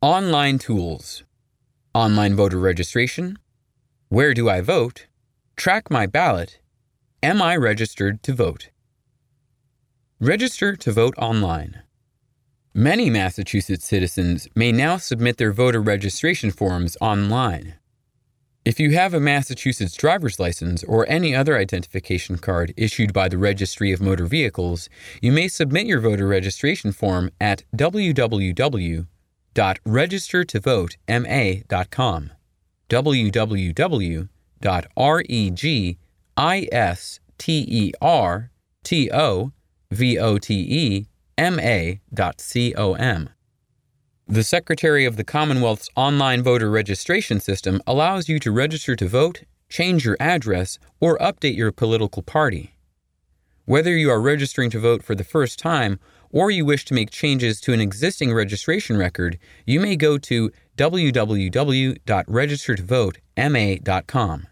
Online tools. Online voter registration. Where do I vote? Track my ballot. Am I registered to vote? Register to vote online. Many Massachusetts citizens may now submit their voter registration forms online. If you have a Massachusetts driver's license or any other identification card issued by the Registry of Motor Vehicles, you may submit your voter registration form at www.registertovotema.com, www.registertovotema.com. The Secretary of the Commonwealth's online voter registration system allows you to register to vote, change your address, or update your political party. Whether you are registering to vote for the first time or you wish to make changes to an existing registration record, you may go to www.registertovotema.com,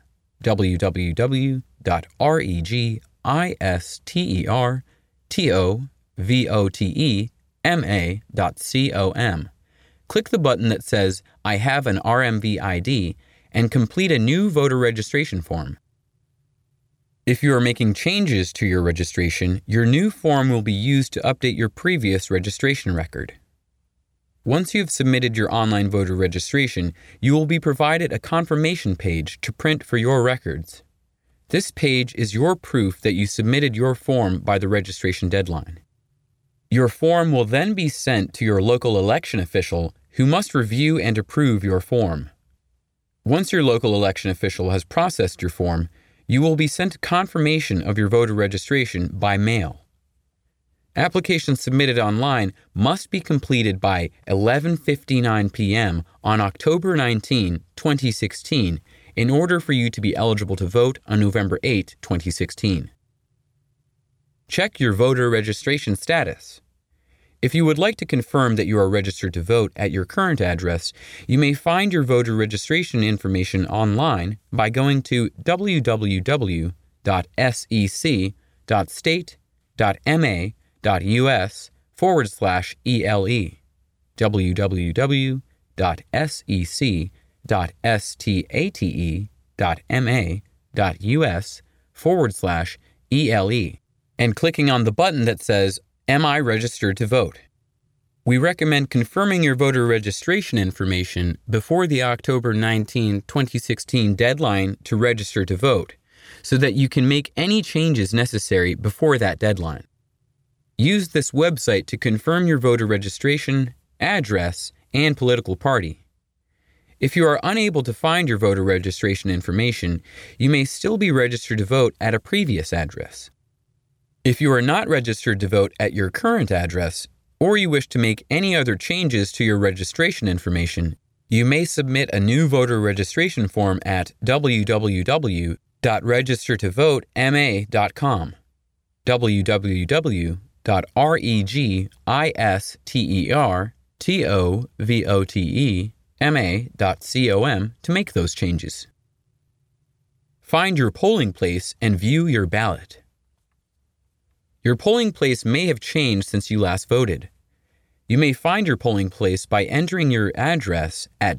www.registertovotema.com. Click the button that says, I have an RMV ID, and complete a new voter registration form. If you are making changes to your registration, your new form will be used to update your previous registration record. Once you have submitted your online voter registration, you will be provided a confirmation page to print for your records. This page is your proof that you submitted your form by the registration deadline. Your form will then be sent to your local election official, who must review and approve your form. Once your local election official has processed your form, you will be sent confirmation of your voter registration by mail. Applications submitted online must be completed by 11:59 p.m. on October 19, 2016, in order for you to be eligible to vote on November 8, 2016. Check your voter registration status. If you would like to confirm that you are registered to vote at your current address, you may find your voter registration information online by going to www.sec.ma.us/ELE, www.sec.state.ma.us/ELE, and clicking on the button that says, Am I registered to vote? We recommend confirming your voter registration information before the October 19, 2016 deadline to register to vote, so that you can make any changes necessary before that deadline. Use this website to confirm your voter registration, address, and political party. If you are unable to find your voter registration information, you may still be registered to vote at a previous address. If you are not registered to vote at your current address, or you wish to make any other changes to your registration information, you may submit a new voter registration form at www.registertovotema.com, www.registertovotema.com to make those changes. Find your polling place and view your ballot. Your polling place may have changed since you last voted. You may find your polling place by entering your address at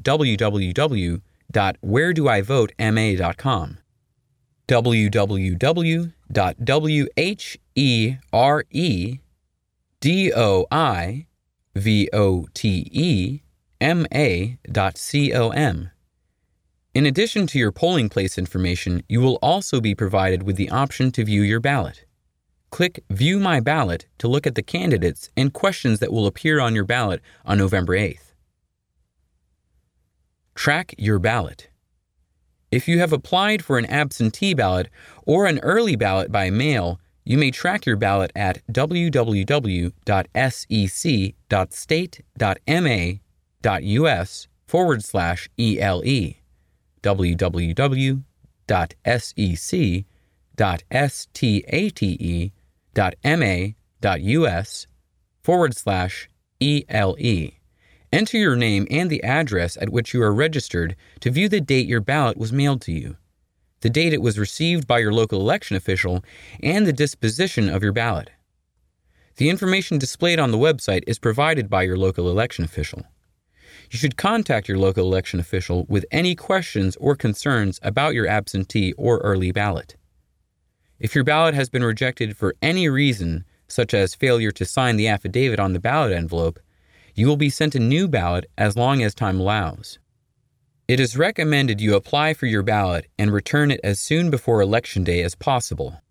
www.wheredoivote.ma.com, www.wheredoivote.ma.com. In addition to your polling place information, you will also be provided with the option to view your ballot. Click View My Ballot to look at the candidates and questions that will appear on your ballot on November 8th. Track your ballot. If you have applied for an absentee ballot or an early ballot by mail, you may track your ballot at www.sec.ma.us/ELE, www.sec.ma.us/ELE. Enter your name and the address at which you are registered to view the date your ballot was mailed to you, the date it was received by your local election official, and the disposition of your ballot. The information displayed on the website is provided by your local election official. You should contact your local election official with any questions or concerns about your absentee or early ballot. If your ballot has been rejected for any reason, such as failure to sign the affidavit on the ballot envelope, you will be sent a new ballot as long as time allows. It is recommended you apply for your ballot and return it as soon before Election Day as possible.